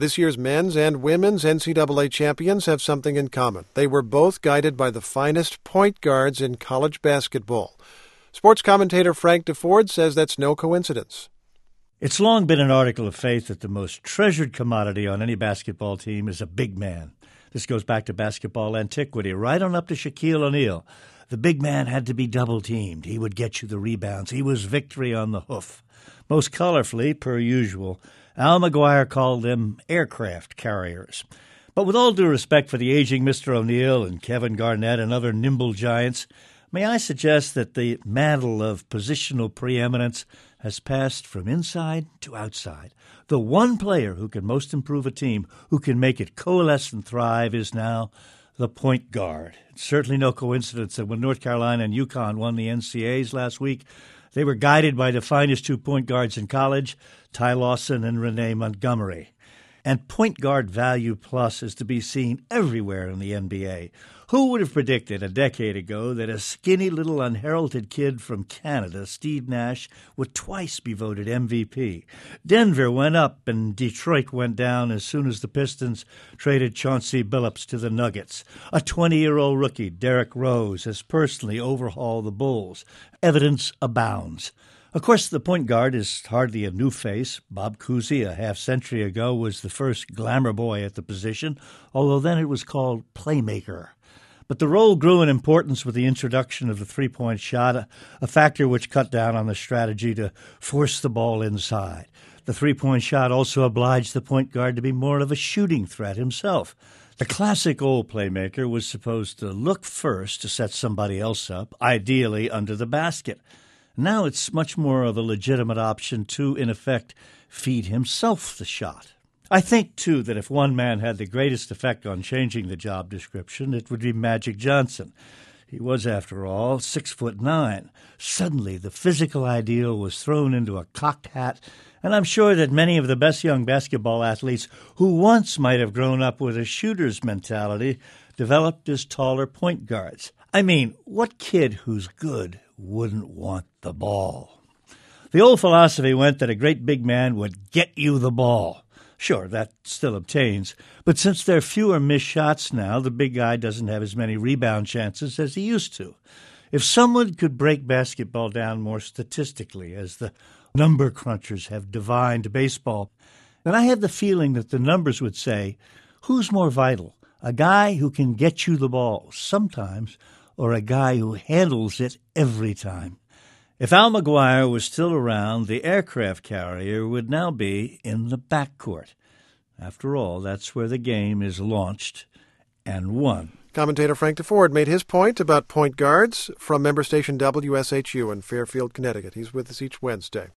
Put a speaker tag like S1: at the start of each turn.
S1: This year's men's and women's NCAA champions have something in common. They were both guided by the finest point guards in college basketball. Sports commentator Frank DeFord says that's no coincidence.
S2: It's long been an article of faith that the most treasured commodity on any basketball team is a big man. This goes back to basketball antiquity, right on up to Shaquille O'Neal. The big man had to be double-teamed. He would get you the rebounds. He was victory on the hoof. Most colorfully, per usual, Al McGuire called them aircraft carriers. But with all due respect for the aging Mr. O'Neal and Kevin Garnett and other nimble giants, may I suggest that the mantle of positional preeminence has passed from inside to outside. The one player who can most improve a team, who can make it coalesce and thrive, is now the point guard. It's certainly no coincidence that when North Carolina and UConn won the NCAAs last week, they were guided by the finest two point guards in college, Ty Lawson and Renee Montgomery. And point guard value plus is to be seen everywhere in the NBA. Who would have predicted a decade ago that a skinny little unheralded kid from Canada, Steve Nash, would twice be voted MVP? Denver went up and Detroit went down as soon as the Pistons traded Chauncey Billups to the Nuggets. A 20-year-old rookie, Derrick Rose, has personally overhauled the Bulls. Evidence abounds. Of course, the point guard is hardly a new face. Bob Cousy, a half-century ago, was the first glamour boy at the position, although then it was called playmaker. But the role grew in importance with the introduction of the three-point shot, a factor which cut down on the strategy to force the ball inside. The three-point shot also obliged the point guard to be more of a shooting threat himself. The classic old playmaker was supposed to look first to set somebody else up, ideally under the basket. Now it's much more of a legitimate option to, in effect, feed himself the shot. I think, too, that if one man had the greatest effect on changing the job description, it would be Magic Johnson. He was, after all, 6'9". Suddenly, the physical ideal was thrown into a cocked hat, and I'm sure that many of the best young basketball athletes who once might have grown up with a shooter's mentality developed as taller point guards. I mean, what kid who's good wouldn't want the ball? The old philosophy went that a great big man would get you the ball. Sure, that still obtains, but since there are fewer missed shots now, the big guy doesn't have as many rebound chances as he used to. If someone could break basketball down more statistically, as the number crunchers have divined baseball, then I have the feeling that the numbers would say, who's more vital, a guy who can get you the ball sometimes or a guy who handles it every time? If Al McGuire was still around, the aircraft carrier would now be in the backcourt. After all, that's where the game is launched and won.
S1: Commentator Frank DeFord made his point about point guards from member station WSHU in Fairfield, Connecticut. He's with us each Wednesday.